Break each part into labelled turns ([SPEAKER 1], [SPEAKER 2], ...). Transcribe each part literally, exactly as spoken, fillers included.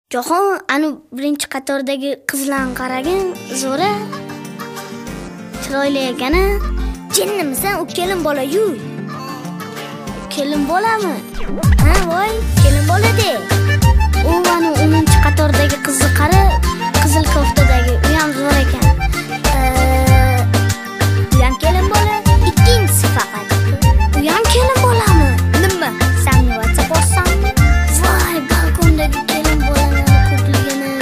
[SPEAKER 1] Jahon anu birinchi qatordagi qizlarni qaragin, zo'ra. Chiroyli ekana. Jinnimisan, u kelin bola-yu. Kelin bolami? Ha, voy, kelin bola-de. U anu o'ninchi qatordagi qizni qara, qizil koftadagi, u ham zo'r ekan. U ham kelin bola, ikkinchisi faqat. U ham kelin bolami? Nima? Sen WhatsApp olsanmi? Voy, balkondagi kelin bolalarni ko'pligini.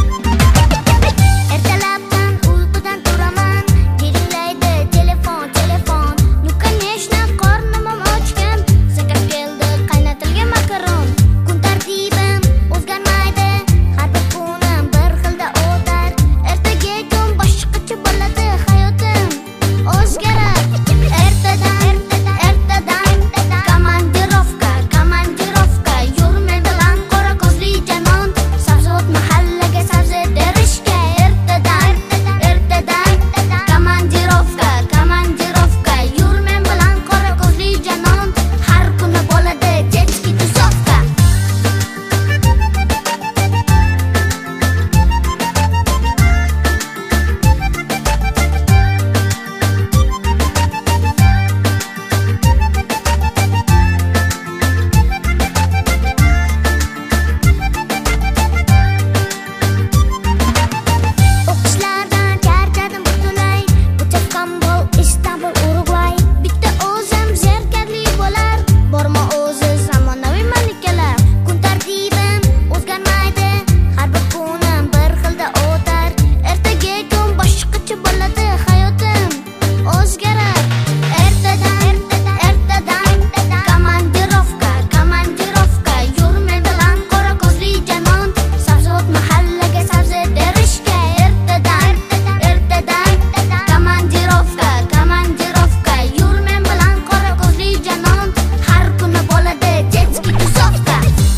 [SPEAKER 1] Ertalabdan uyqudan turaman, jiringlaydi telefon, telefon. Nu, конечно, qornim ham ochgan. Zakaz keldi, qaynatilgan makaron. Kun tartibim o'zgarmaydi, har bir kunim bir xilda o'tar. Ertaga kun boshqacha bo'ladi hayotim. O'zgarar. Ertadan, ertadan, komandirovka, komandirovka. Yurmen bilan qora ko'zli janon, sabzavot mahallaga sabzi terishga. Ertadan, ertadan, komandirovka, komandirovka. Yurmen bilan qora ko'zli janon, har kuni bo'ladi детский тусовка. O'qishlardan charchadim butunlay. Buchakdan bol Istanbul, Urugvay. Bitta o'zim zerkarli bo'lar. Borma o'zi zamonaviy malikalar. Kun tartibim o'zgarmaydi, har bir kunim bir xilda o'tar. Ertaga kun boshqacha bo'ladi hayotim. O'zgarar. Ertadan, ertadan, komandirovka, komandirovka. Yurmen bilan qora ko'zli janon, sabzavot mahallaga sabzi terishga. Ertadan, ertadan, komandirovka, komandirovka. Yurmen bilan qora ko'zli janon, har kuni bo'ladi детский тусовка.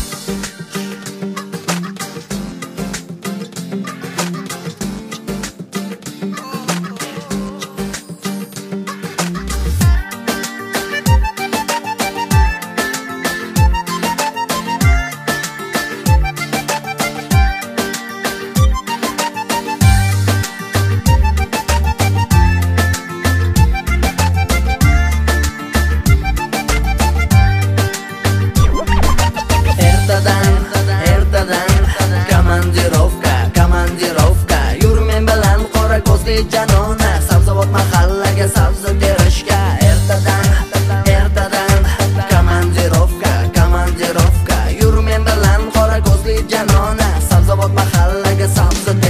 [SPEAKER 2] Ertadan, ertadan, komandirovka, komandirovka. Yurmen bilan qora ko'zli janona, sabzavot mahallaga sabzi terishga. Ertadan, ertadan, komandirovka, komandirovka. Yurmen bilan qora ko'zli janona, sabzavot mahallaga sabzi